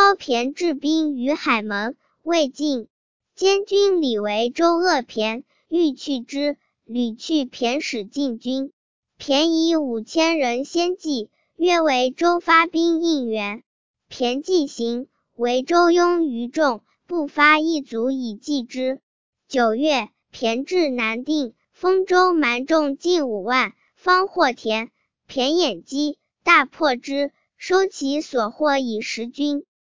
高骈治兵于海门，未尽。监军李为周恶骈，欲去之，屡去骈使进军。骈以5000人先继，约为周发兵应援。骈既行，为周拥于众，不发一卒以继之。9月，骈至南定，丰州蛮众近5万，方获田。骈掩击，大破之，收其所获以食军。